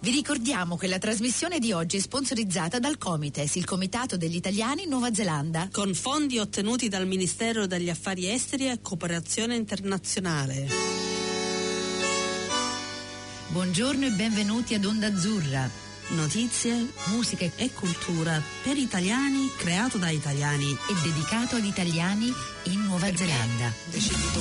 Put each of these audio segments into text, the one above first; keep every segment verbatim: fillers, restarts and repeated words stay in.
Vi ricordiamo che la trasmissione di oggi è sponsorizzata dal Comites, il Comitato degli Italiani in Nuova Zelanda, con fondi ottenuti dal Ministero degli Affari Esteri e Cooperazione Internazionale. Buongiorno e benvenuti ad Onda Azzurra. Notizie, musica e cultura per italiani, creato da italiani e dedicato ad italiani in Nuova Perché? Zelanda. Decidi tu.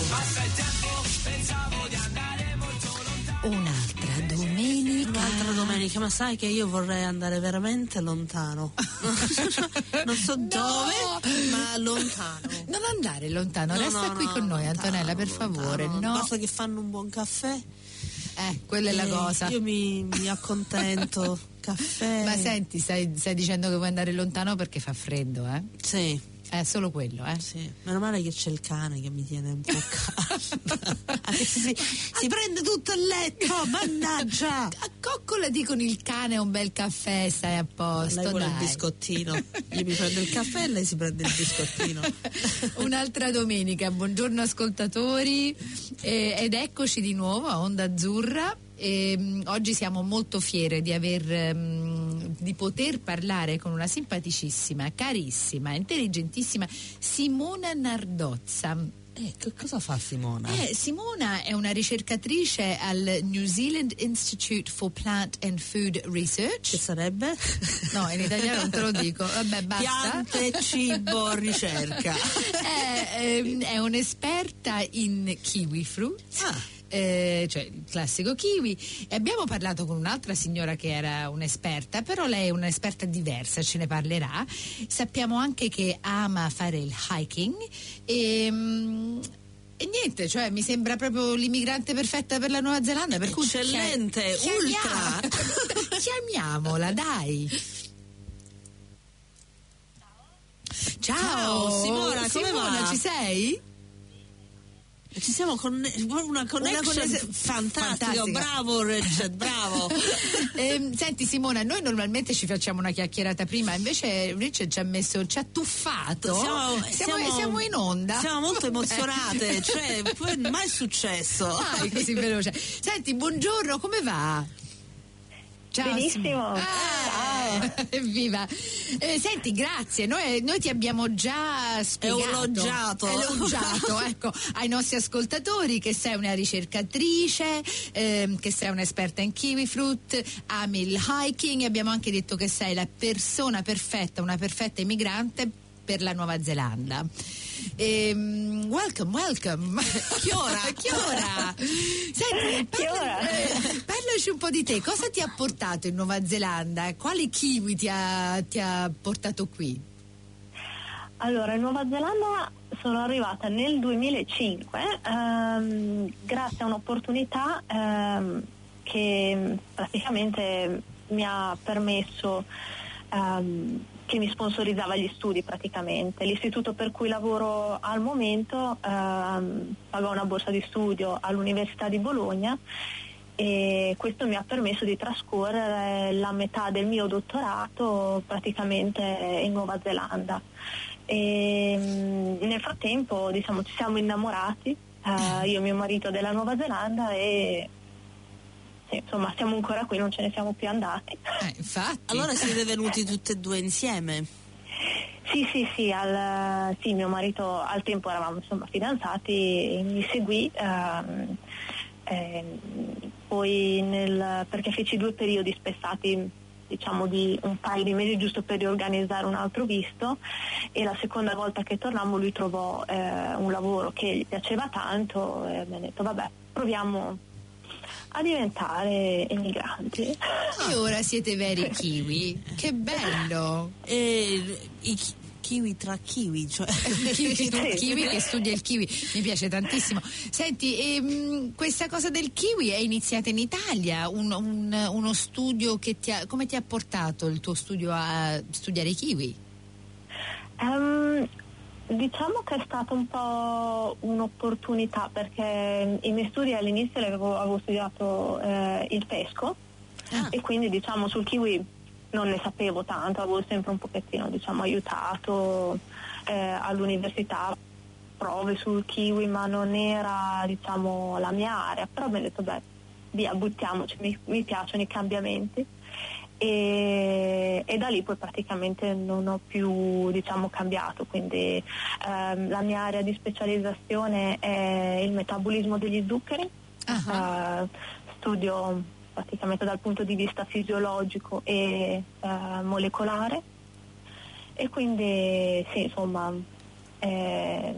Un'altra domenica. Un'altra domenica, ma sai che io vorrei andare veramente lontano. Non so no. dove, ma lontano. Non andare lontano, no, resta no, qui no, con noi, lontano, Antonella, per lontano, favore. No. Basta che fanno un buon caffè. Eh, quella è la cosa. Io mi, mi accontento. Caffè. Ma senti, stai, stai dicendo che vuoi andare lontano perché fa freddo, eh? Sì. È solo quello, eh? Sì. Meno male che c'è il cane che mi tiene un po' caldo. si, si prende tutto il letto, mannaggia! Accoccolati con il cane un bel caffè, stai a posto. Lei vuole dai. il biscottino. Io mi prendo il caffè e lei si prende il biscottino. Un'altra domenica, buongiorno ascoltatori, eh, ed eccoci di nuovo a Onda Azzurra. E, um, oggi siamo molto fiere di aver um, di poter parlare con una simpaticissima, carissima, intelligentissima Simona Nardozza. Eh, che cosa fa Simona? Eh, Simona è una ricercatrice al New Zealand Institute for Plant and Food Research. Che sarebbe? No, in italiano non te lo dico. Vabbè, basta. Piante, cibo, ricerca. È, è, è un'esperta in kiwi fruit. Ah. Eh, cioè il classico kiwi, e abbiamo parlato con un'altra signora che era un'esperta, però lei è un'esperta diversa, ce ne parlerà. Sappiamo anche che ama fare il hiking e, e niente, cioè mi sembra proprio l'immigrante perfetta per la Nuova Zelanda, per cui eccellente, ultra. Chiamiamola, dai. Ciao, Ciao Simona, come Simona, va? Ci sei? Ci siamo con una connection, una connection fantastica, bravo Richard, bravo. eh, senti Simona, noi normalmente ci facciamo una chiacchierata prima, invece Richard ci ha messo, ci ha tuffato. Siamo, siamo, siamo, siamo in onda. Siamo molto emozionate, cioè mai successo. Mai così veloce. Senti, buongiorno, come va? Ciao. Benissimo. Ah, ciao. Evviva. Eh, senti, grazie. Noi, noi ti abbiamo già spiegato. Elogiato. Elogiato, ecco, ai nostri ascoltatori che sei una ricercatrice, ehm, che sei un'esperta in kiwi fruit, ami il hiking, e abbiamo anche detto che sei la persona perfetta, una perfetta immigrante per la Nuova Zelanda. Ehm, welcome, welcome. Chi ora? Chi ora? Senti, parla, eh, parlaci un po' di te. Cosa ti ha portato in Nuova Zelanda? Quali kiwi ti ha, ti ha portato qui? Allora, in Nuova Zelanda sono arrivata nel duemilacinque ehm, grazie a un'opportunità ehm, che praticamente mi ha permesso ehm, che mi sponsorizzava gli studi praticamente. L'istituto per cui lavoro al momento ehm, paga una borsa di studio all'Università di Bologna e questo mi ha permesso di trascorrere la metà del mio dottorato praticamente in Nuova Zelanda. E, nel frattempo diciamo ci siamo innamorati, eh, io e mio marito, della Nuova Zelanda e sì, insomma siamo ancora qui, non ce ne siamo più andati. Eh, infatti. Allora siete venuti tutte e due insieme? Sì, sì, sì, al, sì, mio marito al tempo eravamo insomma fidanzati, mi seguì, ehm, ehm, poi nel, perché feci due periodi spessati, diciamo di un paio di mesi giusto per riorganizzare un altro visto, e la seconda volta che tornammo lui trovò eh, un lavoro che gli piaceva tanto e mi ha detto vabbè, proviamo a diventare emigranti. E ora siete veri kiwi. Che bello. E i chi- kiwi tra kiwi, cioè kiwi, kiwi che studia il kiwi, mi piace tantissimo. Senti, ehm, questa cosa del kiwi è iniziata in Italia, un, un, uno studio che ti ha, come ti ha portato il tuo studio a studiare i kiwi? Um, Diciamo che è stata un po' un'opportunità, perché i miei studi all'inizio avevo, avevo studiato eh, il pesco ah. e quindi diciamo sul kiwi non ne sapevo tanto, avevo sempre un pochettino diciamo aiutato eh, all'università, prove sul kiwi, ma non era diciamo la mia area, però mi ho detto beh, via, buttiamoci, mi, mi piacciono i cambiamenti. E, e da lì poi praticamente non ho più, diciamo, cambiato, quindi ehm, la mia area di specializzazione è il metabolismo degli zuccheri. Uh-huh. uh, studio praticamente dal punto di vista fisiologico e uh, molecolare, e quindi sì, insomma, eh,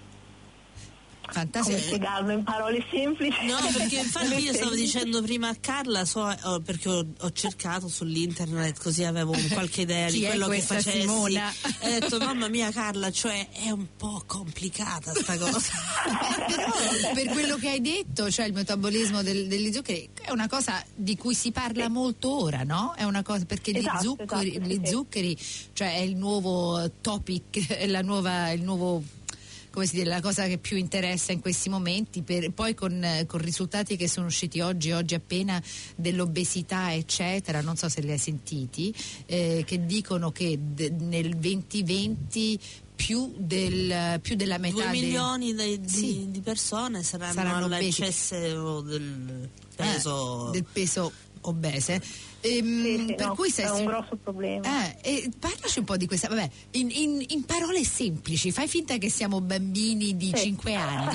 fantastico. Come spiegarlo in parole semplici? No, perché infatti io stavo dicendo prima a Carla, so, oh, perché ho, ho cercato sull'internet, così avevo qualche idea Chi di quello che facessi. Simona? E ho detto, mamma mia Carla, cioè è un po' complicata sta cosa. Per quello che hai detto, cioè il metabolismo del, degli zuccheri è una cosa di cui si parla sì. molto ora, no? È una cosa perché esatto, gli zuccheri, esatto, gli sì, zuccheri cioè è il nuovo topic, è la nuova, il nuovo, come si dice, la cosa che più interessa in questi momenti, per, poi con, con risultati che sono usciti oggi, oggi appena, dell'obesità eccetera, non so se li hai sentiti, eh, che dicono che d- nel duemilaventi più, del, più della metà due milioni dei, di, sì, di persone saranno, saranno all'eccesso del peso, eh, del peso obese. Ehm, sì, sì, per no, cui sei è un grosso problema. Eh, e parlaci un po' di questa, vabbè, in, in, in parole semplici, fai finta che siamo bambini di sì. cinque anni.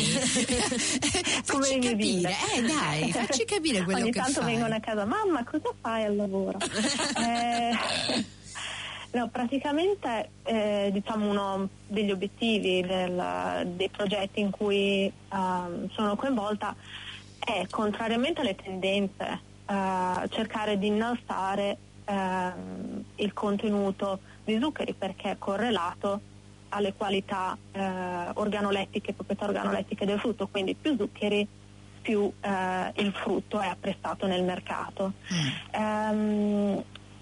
Facci capire, eh dai, facci capire quello Ogni che fai. Ogni tanto vengono a casa, mamma, cosa fai al lavoro? eh, no, praticamente eh, diciamo uno degli obiettivi del, dei progetti in cui um, sono coinvolta è, contrariamente alle tendenze, Uh, cercare di innalzare uh, il contenuto di zuccheri, perché è correlato alle qualità uh, organolettiche, proprietà organolettiche del frutto, quindi più zuccheri più uh, il frutto è apprezzato nel mercato. Mm. Um,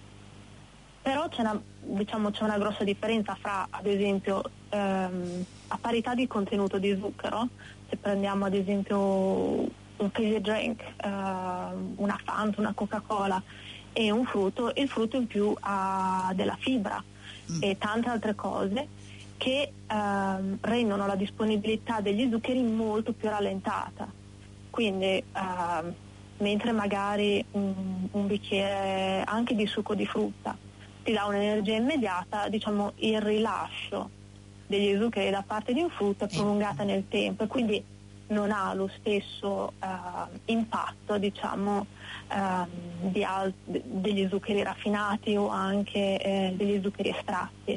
però c'è una, diciamo, c'è una grossa differenza fra, ad esempio, um, a parità di contenuto di zucchero, se prendiamo ad esempio un fizzy drink, uh, una Fanta, una Coca-Cola e un frutto, il frutto in più ha della fibra mm. e tante altre cose che uh, rendono la disponibilità degli zuccheri molto più rallentata. Quindi uh, mentre magari un, un bicchiere anche di succo di frutta ti dà un'energia immediata, diciamo il rilascio degli zuccheri da parte di un frutto è prolungata nel tempo, e quindi non ha lo stesso uh, impatto, diciamo, uh, di al- degli zuccheri raffinati o anche eh, degli zuccheri estratti.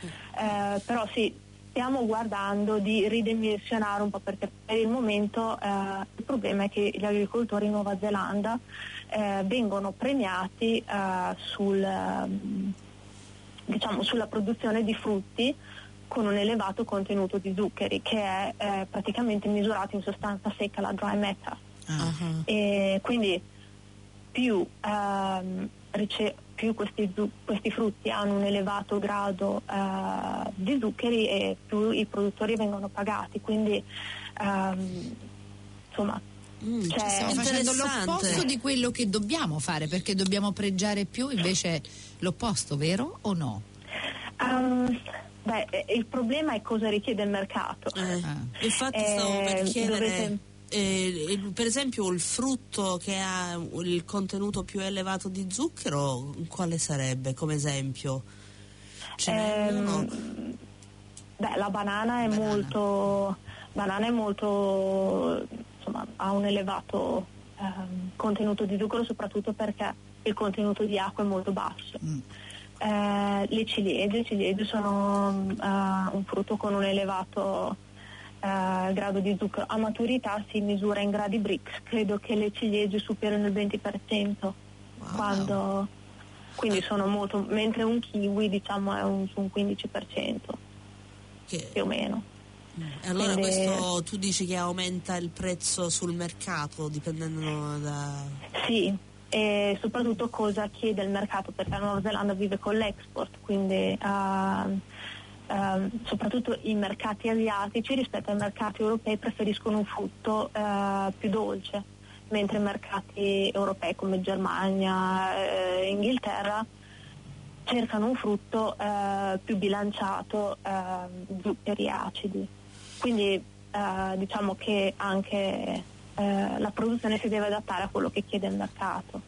Uh, però sì, stiamo guardando di ridimensionare un po', perché per il momento uh, il problema è che gli agricoltori in Nuova Zelanda uh, vengono premiati uh, sul, uh, diciamo, sulla produzione di frutti con un elevato contenuto di zuccheri, che è eh, praticamente misurato in sostanza secca, la dry matter. Uh-huh. E quindi più, ehm, rice- più questi, zu- questi frutti hanno un elevato grado eh, di zuccheri, e più i produttori vengono pagati. Quindi ehm, insomma Mm, cioè, stiamo facendo l'opposto di quello che dobbiamo fare, perché dobbiamo pregiare più, invece l'opposto, vero o no? Um, Beh, il problema è cosa richiede il mercato. Eh, infatti stavo per chiedere, dovete... eh, per esempio il frutto che ha il contenuto più elevato di zucchero, quale sarebbe come esempio? Ce n'è ehm, uno? Beh, la banana è banana. molto banana è molto insomma, ha un elevato ehm, contenuto di zucchero, soprattutto perché il contenuto di acqua è molto basso. Mm. Eh, le ciliegie, ciliegie sono uh, un frutto con un elevato uh, grado di zucchero. A maturità si misura in gradi Brix, credo che le ciliegie superino il venti per cento, wow. quando, quindi sono molto, mentre un kiwi diciamo è un, su un quindici per cento che... più o meno. E allora quindi... questo tu dici che aumenta il prezzo sul mercato dipendendo da... Sì. E soprattutto cosa chiede il mercato, perché la Nuova Zelanda vive con l'export, quindi uh, uh, soprattutto i mercati asiatici rispetto ai mercati europei preferiscono un frutto uh, più dolce, mentre i mercati europei come Germania e uh, Inghilterra cercano un frutto uh, più bilanciato, uh, zuccheri acidi. Quindi uh, diciamo che anche eh, la produzione si deve adattare a quello che chiede il mercato.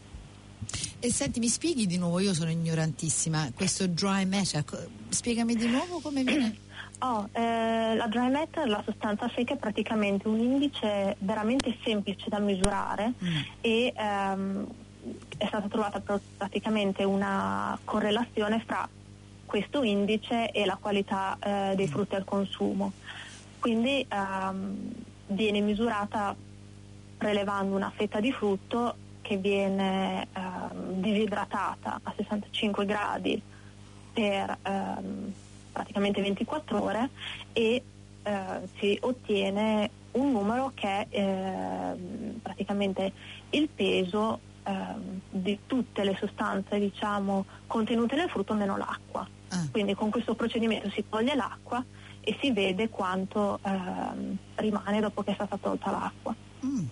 E senti, mi spieghi di nuovo, io sono ignorantissima, questo dry matter, spiegami di nuovo come viene? Oh, eh, la dry matter, la sostanza secca, è praticamente un indice veramente semplice da misurare mm. e ehm, è stata trovata pr- praticamente una correlazione fra questo indice e la qualità eh, dei frutti al consumo. Quindi ehm, viene misurata prelevando una fetta di frutto che viene ehm, disidratata a sessantacinque gradi per ehm, praticamente ventiquattro ore e eh, si ottiene un numero che è eh, praticamente il peso eh, di tutte le sostanze, diciamo, contenute nel frutto meno l'acqua. Ah. Quindi con questo procedimento si toglie l'acqua e si vede quanto eh, rimane dopo che è stata tolta l'acqua. Mm.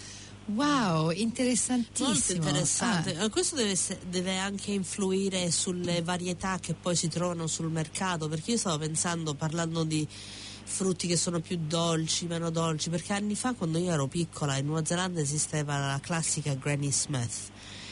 Wow, interessantissimo. Molto interessante. Ah. Questo deve, deve anche influire sulle varietà che poi si trovano sul mercato, perché io stavo pensando, parlando di frutti che sono più dolci, meno dolci, perché anni fa, quando io ero piccola, in Nuova Zelanda esisteva la classica Granny Smith.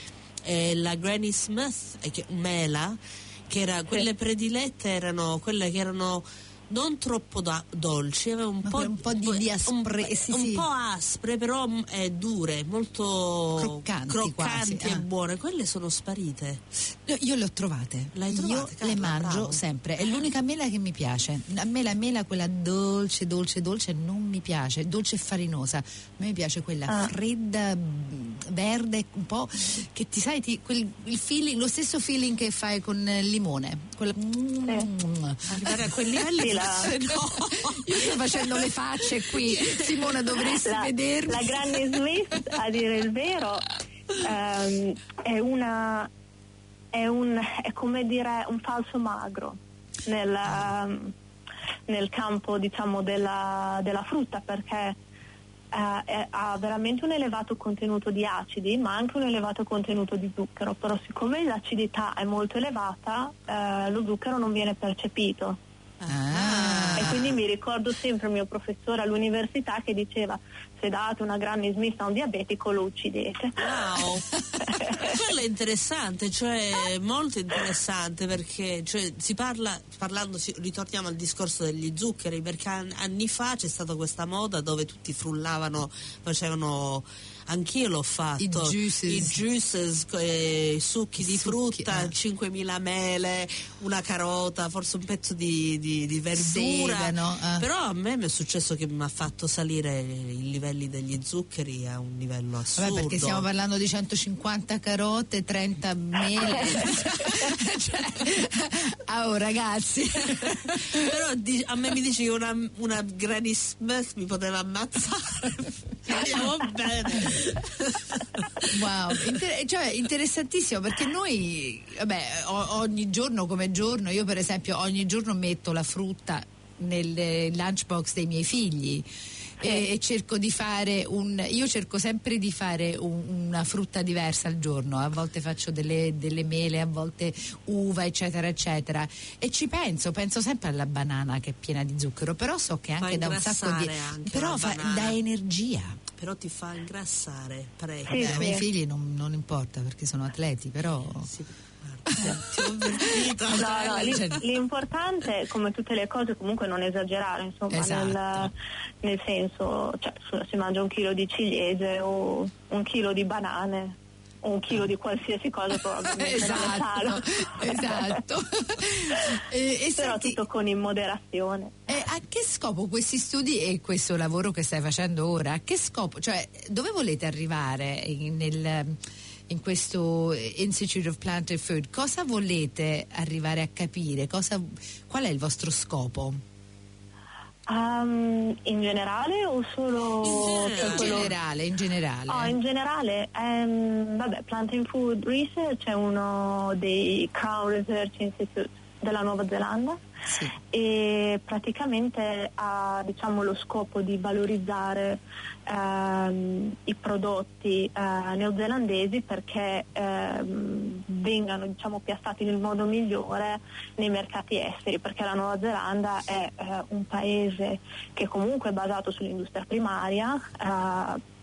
E la Granny Smith, che, mela, che era, quelle predilette erano quelle che erano non troppo da- dolci, aveva un po', un po' di, di aspre, un, sì, un sì. po' aspre, però eh, dure, molto croccanti, croccanti quasi, e ah. buone. Quelle sono sparite. No, io le ho trovate. L'hai trovate, io Carla, le mangio bravo. sempre. È l'unica mela che mi piace. A me la mela, quella dolce, dolce, dolce, non mi piace. Dolce e farinosa. A me mi piace quella ah. fredda, verde, un po' che ti sai, ti, quel, il feeling, lo stesso feeling che fai con il limone. Quella, mm, arrivare a quei livelli sì, la... no. Io sto facendo le facce qui, Simona, dovresti la, vedermi. La Granny Smith, a dire il vero, ehm, è una è un è come dire un falso magro nel, um, nel campo, diciamo, della, della frutta, perché uh, è, ha veramente un elevato contenuto di acidi ma anche un elevato contenuto di zucchero, però siccome l'acidità è molto elevata uh, lo zucchero non viene percepito. Ah. E quindi mi ricordo sempre il mio professore all'università che diceva: se date una Granny Smith a un diabetico lo uccidete. Wow. Quello è interessante, cioè molto interessante, perché cioè, si parla, parlando, si, ritorniamo al discorso degli zuccheri, perché anni fa c'è stata questa moda dove tutti frullavano, facevano, anch'io l'ho fatto, i juices, i juices eh, succhi I di succhi, frutta, eh. cinquemila mele, una carota, forse un pezzo di, di, di verdura. Segano, eh. Però a me mi è successo che mi ha fatto salire i livelli degli zuccheri a un livello assurdo. Vabbè, perché stiamo parlando di centocinquanta carote, trenta mele. Cioè, oh ragazzi. Però di, a me mi dici che una, una Granny Smith mi poteva ammazzare. Andiamo bene. Wow, Inter- cioè interessantissimo, perché noi vabbè, o- ogni giorno come giorno, io per esempio ogni giorno metto la frutta nel lunchbox dei miei figli. E, e cerco di fare un io cerco sempre di fare un, una frutta diversa al giorno. A volte faccio delle, delle mele, a volte uva, eccetera eccetera, e ci penso penso sempre alla banana che è piena di zucchero, però so che anche da un sacco di però fa, dà energia, però ti fa ingrassare parecchio. Sì, Beh, sì. ai miei figli non, non importa perché sono atleti, però sì. Ti ho avvertito. No, no, l'im- l'importante, come tutte le cose, comunque non esagerare, insomma, Esatto. nel, nel senso, cioè, si mangia un chilo di ciliegie o un chilo di banane o un chilo di qualsiasi cosa, probabilmente esatto, non è sano. esatto. e, e Però senti, tutto con in moderazione. E a che scopo questi studi e questo lavoro che stai facendo ora? A che scopo? Cioè, dove volete arrivare in, nel, in questo Institute of Plant and Food? Cosa volete arrivare a capire? Cosa, qual è il vostro scopo? Um, in generale o solo in generale, in quello... generale, in generale. Oh, in generale, ehm, vabbè, Plant and Food Research è uno dei Crown Research Institute della Nuova Zelanda. Sì. E praticamente ha, diciamo, lo scopo di valorizzare ehm, i prodotti eh, neozelandesi perché ehm, vengano, diciamo, piazzati nel modo migliore nei mercati esteri, perché la Nuova Zelanda è eh, un paese che comunque è basato sull'industria primaria, eh,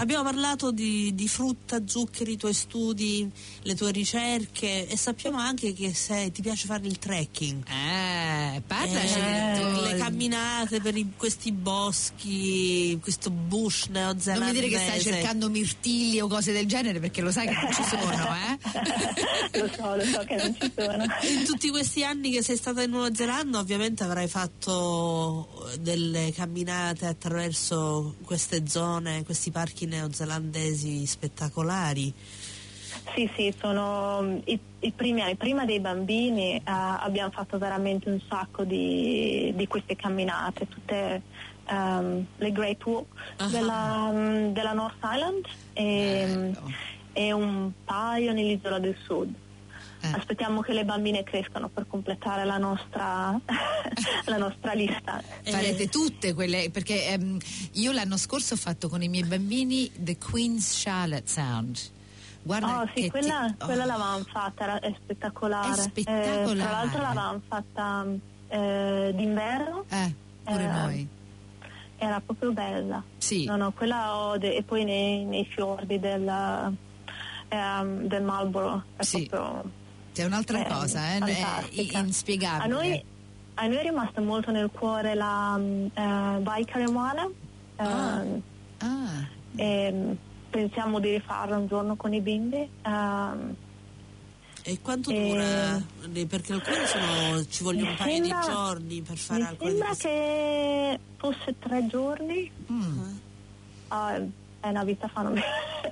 Abbiamo parlato di, di frutta, zuccheri, i tuoi studi, le tue ricerche, e sappiamo anche che se ti piace fare il trekking. Eh, parlaci Eh, tu. le camminate per i- questi boschi, questo bush Non neozelandese. mi dire che stai cercando mirtilli o cose del genere, perché lo sai che non ci sono, eh? Lo so, lo so che non ci sono. In tutti questi anni che sei stata in Nuova Zelanda, ovviamente avrai fatto delle camminate attraverso queste zone, questi parchi neozelandesi spettacolari. Sì, sì, sono i, i primi anni, prima dei bambini eh, abbiamo fatto veramente un sacco di, di queste camminate, tutte ehm, le Great Walks Ah. della, mm, della North Island e, Bello. e un paio nell'isola del Sud. Eh. Aspettiamo che le bambine crescano per completare la nostra, la nostra lista. Farete tutte quelle, perché ehm, io l'anno scorso ho fatto con i miei bambini The Queen's Charlotte Sound. Guarda Oh sì, che quella, ti- oh, quella l'avevamo fatta, era, è spettacolare. È spettacolare. Eh, tra l'altro l'avevamo fatta eh, d'inverno, Eh, pure Eh, noi. era proprio bella. Sì. No, no, quella ho de- e poi nei, nei fiordi del, ehm, del Marlborough è Sì. proprio C'è un'altra eh, cosa, eh, è fantastica. inspiegabile. A noi, a noi è rimasta molto nel cuore la mm, eh, Baia Caruana. Ah. Ah, E pensiamo di rifarla un giorno con i bimbi. ehm, E quanto E- dura? Eh, Perché alcuni sono, ci vogliono un mi paio sembra- di giorni per fare mi alcune di sembra queste- che fosse tre giorni. mm. Ah, è una vita fa non-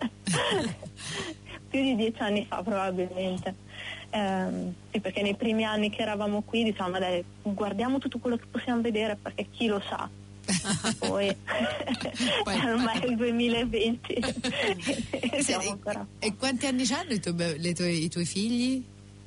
più di dieci anni fa probabilmente. Ehm, sì, perché nei primi anni che eravamo qui diciamo dai, guardiamo tutto quello che possiamo vedere perché chi lo sa. Poi, Poi- ormai è il duemilaventi e Senti, siamo ancora e quanti anni hanno i tuoi, be- le tue- i tuoi figli?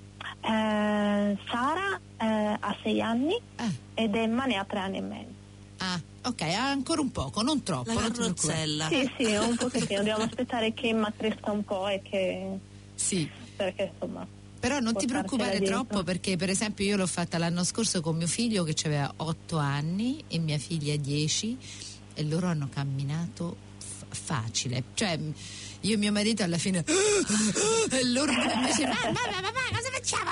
Eh, Sara eh, ha sei anni Ah, ed Emma ne ha tre anni e mezzo. ah, ok, ha ancora un poco, non troppo. la non ti preoccupare. carrozzella. Sì, sì, un pochettino, dobbiamo aspettare che Emma cresca un po' e che Sì. perché insomma Però non ti portarcela preoccupare dietro. troppo, perché per esempio io l'ho fatta l'anno scorso con mio figlio che aveva otto anni e mia figlia dieci, e loro hanno camminato f- facile, cioè io e mio marito alla fine e loro invece mamma, mamma, mamma, cosa facciamo?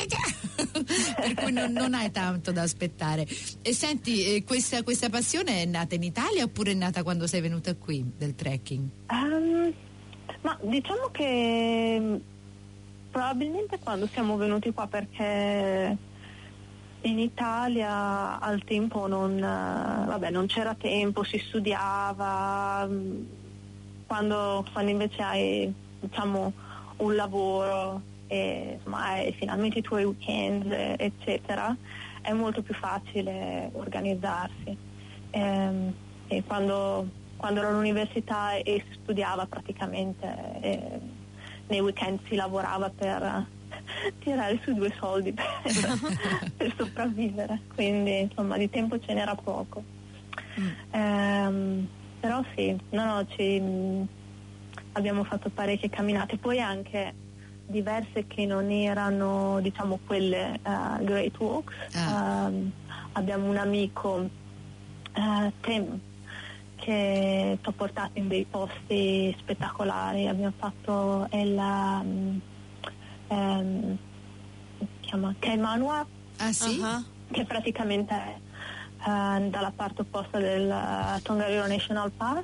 Per cui non, non hai tanto da aspettare. E senti, eh, questa, questa passione è nata in Italia oppure è nata quando sei venuta qui del trekking? Ehm, ma diciamo che mh, probabilmente quando siamo venuti qua perché in Italia al tempo non, eh, vabbè, non c'era tempo, si studiava, mh, quando, quando invece hai diciamo un lavoro e insomma, hai finalmente i tuoi weekend eh, eccetera, è molto più facile organizzarsi. Ehm, e quando, quando ero all'università e si studiava praticamente eh, nei weekend si lavorava per tirare su due soldi per, per sopravvivere, quindi insomma di tempo ce n'era poco. Mm. Ehm, però sì, no, no, ci, abbiamo fatto parecchie camminate, poi anche diverse che non erano diciamo quelle uh, Great Walks. Ah. Ehm, abbiamo un amico uh, Tim che ci ha portato in dei posti spettacolari. Abbiamo fatto il um, um, si chiama Kaimanawa, Ah sì? Ah, che praticamente è uh, dalla parte opposta del uh, Tongariro National Park,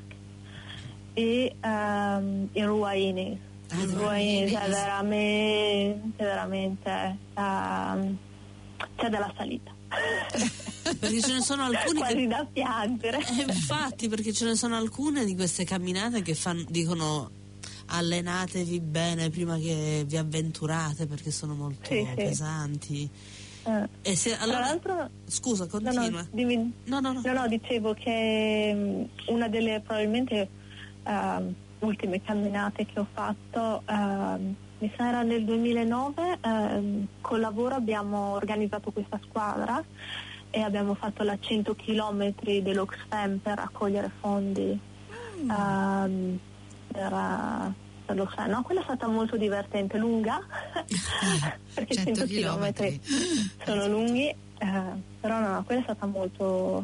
e um, in Ruainis. Ah, In Ruainis è veramente veramente um, c'è della salita. perché ce ne sono alcuni Quasi che... da piangere. Eh, infatti, perché ce ne sono alcune di queste camminate che fanno, dicono allenatevi bene prima che vi avventurate perché sono molto Sì, sì. pesanti. Eh. E se, Tra allora, l'altro scusa, no, continua. no, dimmi- No, no, no. no, no, dicevo che mh, una delle probabilmente ehm, ultime camminate che ho fatto ehm, mi sa era nel duemilanove, ehm, col lavoro abbiamo organizzato questa squadra e abbiamo fatto la cento chilometri dell'Oxfam per raccogliere fondi ehm, per, eh, per l'Oxfam. No, quella è stata molto divertente, lunga perché cento cento chilometri sono lunghi, eh, però no, no, quella è stata molto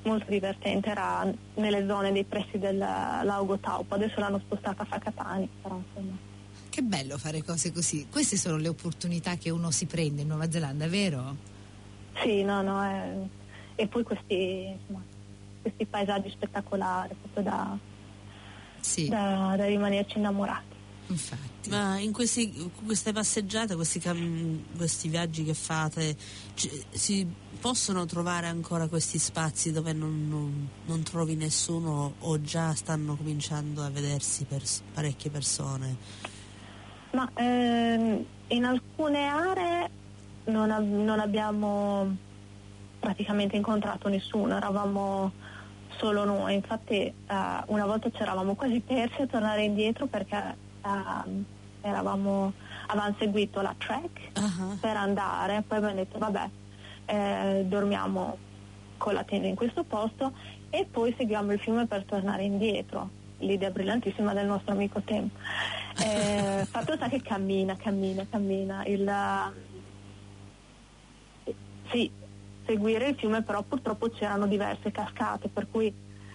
molto divertente, era nelle zone dei pressi del Lago Taupo, adesso l'hanno spostata a Facatani, però insomma. Che bello fare cose così, queste sono le opportunità che uno si prende in Nuova Zelanda, vero? Sì, no, no, è... e poi questi, insomma, questi paesaggi spettacolari, proprio da, sì. da, da rimanerci innamorati. Infatti. Ma in questi, queste passeggiate, questi, cam, questi viaggi che fate, c- si possono trovare ancora questi spazi dove non, non, non trovi nessuno, o già stanno cominciando a vedersi pers- parecchie persone? Ma ehm, in alcune aree non, ab- non abbiamo praticamente incontrato nessuno, eravamo solo noi, infatti eh, una volta ci eravamo quasi persi a tornare indietro perché Uh, eravamo, avevamo seguito la track uh-huh. per andare, poi abbiamo detto vabbè eh, dormiamo con la tenda in questo posto e poi seguiamo il fiume per tornare indietro, l'idea brillantissima del nostro amico Tim. Eh, fatto sta che cammina, cammina, cammina il uh, sì, seguire il fiume, però purtroppo c'erano diverse cascate per cui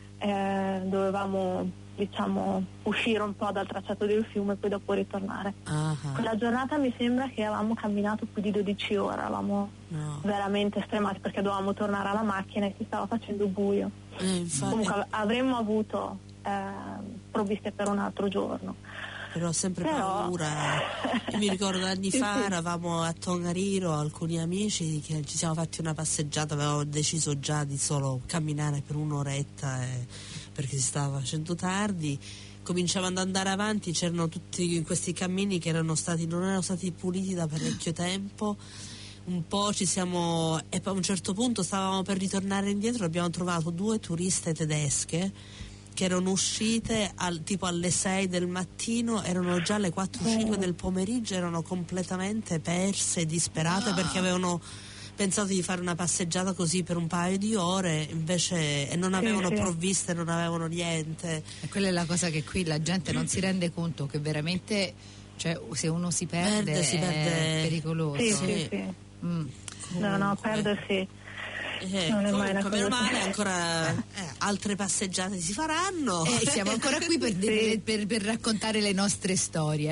eh, dovevamo diciamo uscire un po' dal tracciato del fiume e poi dopo ritornare. Uh-huh. Quella giornata mi sembra che avevamo camminato più di dodici ore, eravamo no. veramente stremati perché dovevamo tornare alla macchina e si stava facendo buio. Eh, Comunque avremmo avuto eh, provviste per un altro giorno. Però ho sempre Però... paura. Io mi ricordo anni sì, fa sì. eravamo a Tongariro, alcuni amici che ci siamo fatti una passeggiata, avevamo deciso già di solo camminare per un'oretta e, perché si stava facendo tardi, cominciavano ad andare avanti, c'erano tutti questi cammini che erano stati non erano stati puliti da parecchio tempo. Un po' ci siamo e poi a un certo punto stavamo per ritornare indietro, abbiamo trovato due turiste tedesche che erano uscite al, tipo alle sei del mattino, erano già alle quattro o cinque del pomeriggio, erano completamente perse, disperate, ah. perché avevano pensato di fare una passeggiata così per un paio di ore, invece e non avevano sì, sì. provviste, non avevano niente. E quella è la cosa che qui la gente non si rende conto, che veramente, cioè, se uno si perde, perde si è perde. Sì, pericoloso. sì, sì. sì. Mm. No, no, perdersi. Eh, non è mai una cosa meno male, ancora eh, altre passeggiate si faranno. Eh, siamo ancora qui per, sì. per, per raccontare le nostre storie.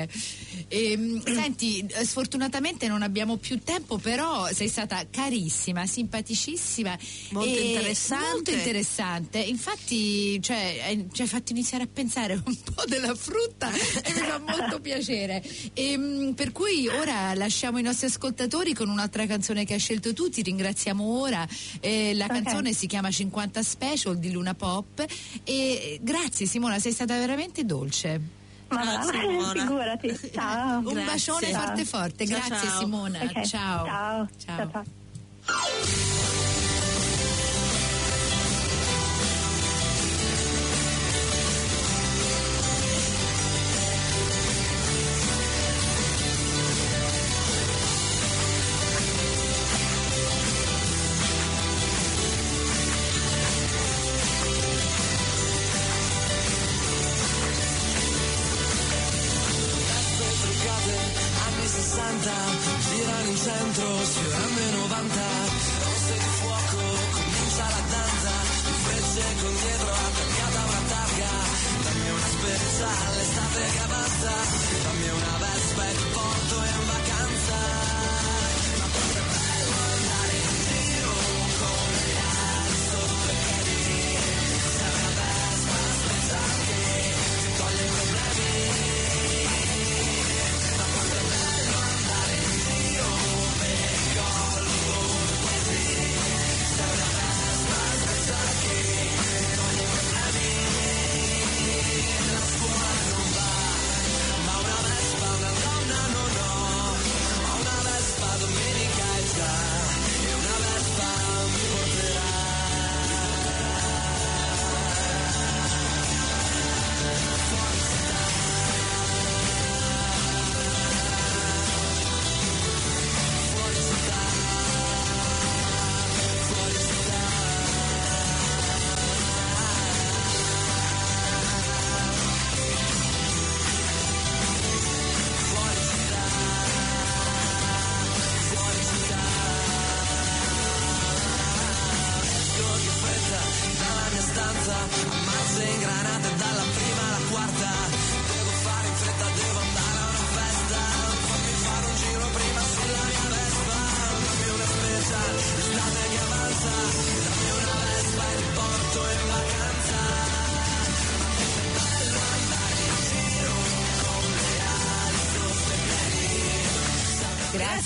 E, senti, sfortunatamente non abbiamo più tempo, però sei stata carissima, simpaticissima, molto e interessante. Molto interessante. Infatti, cioè, ci hai fatto iniziare a pensare un po' della frutta e mi fa molto piacere. E, per cui ora lasciamo i nostri ascoltatori con un'altra canzone che hai scelto tu. Ti ringraziamo ora. Eh, la okay. canzone si chiama cinquanta Special di Luna Pop e grazie Simona, sei stata veramente dolce. Ma grazie, figurati. Ciao. Un bacione ciao. forte forte. Ciao, grazie ciao. Simona. Okay. Ciao. Ciao. Ciao. Ciao, ciao. Girano in centro, sfiorando i novanta, rosse di fuoco, comincia la danza, di frecce con dietro attaccata una targa, dammi una spezza all'estate che basta, dammi una vespa e ti porto in vacanza, ma quanto è bello andare in giro con gli ali sotto i piedi, sei una vespa speciale che ti toglie i problemi. La scuola ammazza in granate dalla prima alla quarta. Devo fare in fretta, devo andare a una festa, fammi fare un giro prima sulla mia Vespa. Dammi una special, l'estate che avanza, dammi una Vespa e ti porto in vacanza. È bello andare in giro con le ali sotto i piedi. Grazie